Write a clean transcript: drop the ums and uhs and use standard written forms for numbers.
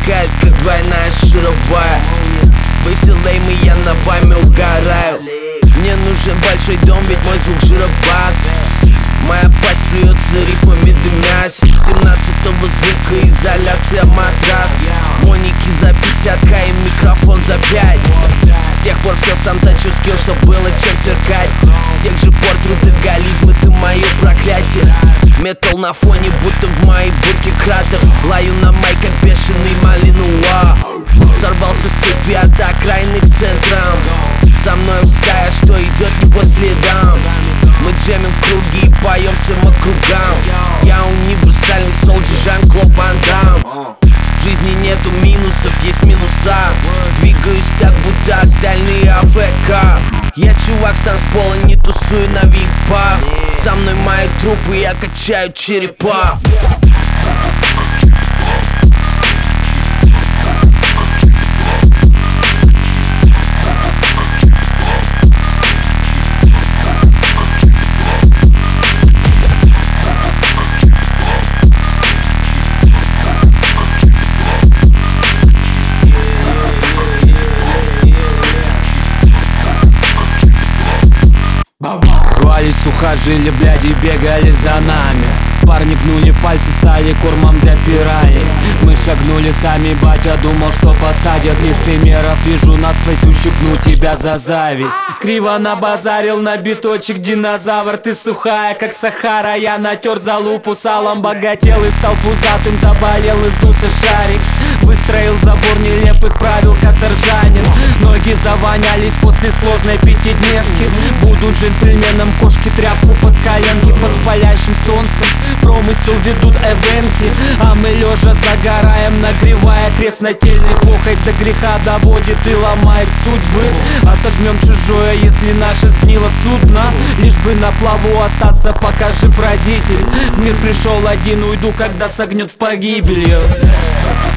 сверкает, как двойная шаровая. Веселей я на вами угораю. Мне нужен большой дом, ведь мой звук жиробас. Моя пасть плюется рифмами дымясь. 17-го звукоизоляция матрас. Моники за 50к и микрофон за 5. С тех пор все сам точу скилл, чтоб было чем сверкать. С тех же пор трудоголизм, это мое проклятие. Метал на фоне, будто в моей будке кратер. Лаю на май, как бешеный малинуа. Сорвался с цепи от окраины к центрам. Со мной стая, что идет не по следам. Мы джемим в круги и поем всем округам. Я универсальный солджер, Жан-Клод Ван Дам. В жизни нету минусов, есть минуса. Двигаюсь так, будто остальные АФК. Я чувак с танцпола, не тусую на випах. Со мной мои трупы, я качаю черепа. Рвались сухожилия, бляди, бегали за нами. Парни гнули пальцы, стали кормом для пираний. Мы шагнули сами, батя думал, что посадят лицемеров. Вижу насквозь, ущипну тебя за зависть. Криво набазарил на биточек динозавр. Ты сухая, как Сахара, я натер за лупу салом. Богател и стал пузатым, заболел и сдулся шарик. Выстроил забор нелепых правил, каторжанин. Ноги завонялись после сложной пятидневки. Буду джентльменом, кошки тряпку под коленки. Под палящим солнцем промысел ведут эвенки. А мы лежа загораем, нагревая крест нательный. Похоть до греха доводит и ломает судьбы. Отожмем чужое, если наше сгнило судно. Лишь бы на плаву остаться, пока жив родитель. В мир пришел один, уйду, когда согнет в погибелью.